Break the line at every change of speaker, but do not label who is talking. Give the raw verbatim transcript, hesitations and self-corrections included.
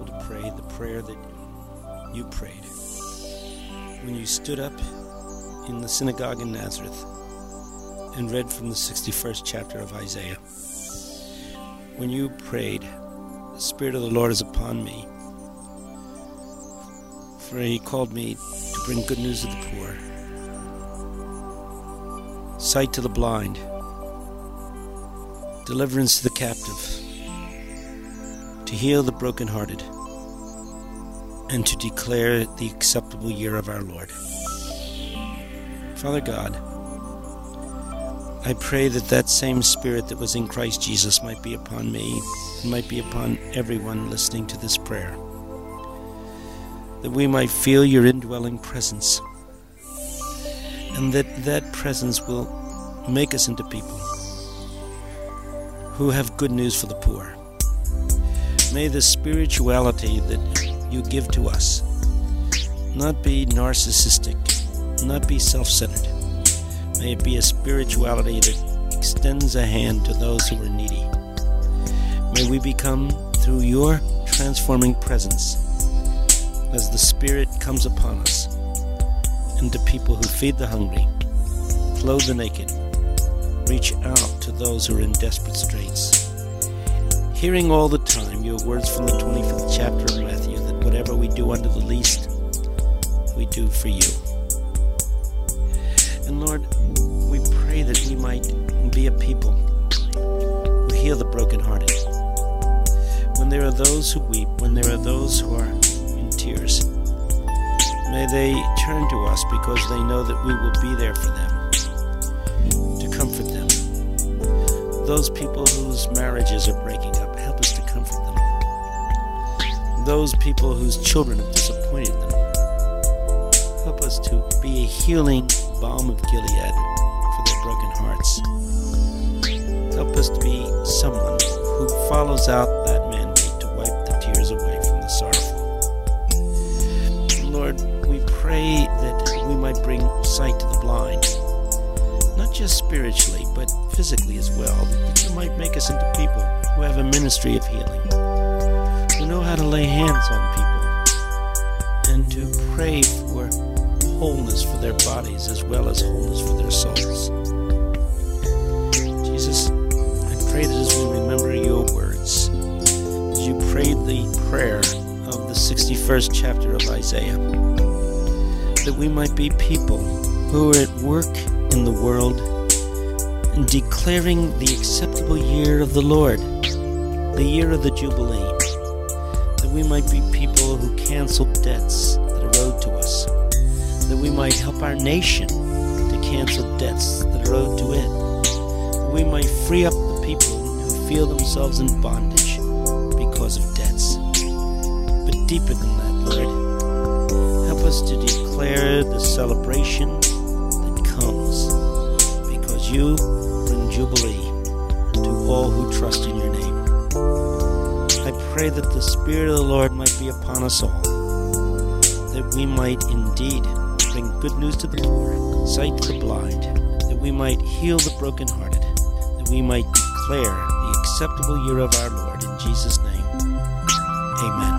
able to pray the prayer that you prayed when you stood up in the synagogue in Nazareth and read from the sixty-first chapter of Isaiah. When you prayed, "The Spirit of the Lord is upon me, for He called me to bring good news to the poor, sight to the blind, deliverance to the captive, to heal the brokenhearted, and to declare the acceptable year of our Lord." Father God, I pray that that same Spirit that was in Christ Jesus might be upon me and might be upon everyone listening to this prayer, that we might feel your indwelling presence, and that that presence will make us into people who have good news for the poor. May the spirituality that you give to us not be narcissistic, not be self-centered. May it be a spirituality that extends a hand to those who are needy. May we become, through your transforming presence, as the Spirit comes upon us, into people who feed the hungry, clothe the naked, reach out to those who are in desperate straits. Hearing all the time your words from the twenty-fifth chapter of Matthew, that whatever we do unto the least, we do for you. And Lord, we pray that we might be a people who heal the brokenhearted. When there are those who weep, when there are those who are in tears, may they turn to us because they know that we will be there for them, to comfort them. Those people whose marriages are breaking up, help us to comfort them. Those people whose children have disappointed them, help us to be a healing balm of Gilead for their broken hearts. Help us to be someone who follows out that mandate to wipe the tears away from the sorrowful. Lord, we pray that we might bring sight to the blind, not just spiritually, but physically as well, that you might make us into people who have a ministry of healing, who know how to lay hands on people, and to pray for wholeness for their bodies as well as wholeness for their souls. Jesus, I pray that as we remember your words, as you prayed the prayer of the sixty-first chapter of Isaiah, that we might be people who are at work in the world and declaring the acceptable year of the Lord, the year of the Jubilee, that we might be people who cancel debts that are owed to us, that we might help our nation to cancel debts that are owed to it, that we might free up the people who feel themselves in bondage because of debts. But deeper than that, Lord, help us to declare the celebration that comes because you bring jubilee to all who trust in your name. I pray that the Spirit of the Lord might be upon us all, that we might indeed bring good news to the poor, sight to the blind, that we might heal the brokenhearted, that we might declare the acceptable year of our Lord. In Jesus' name, amen.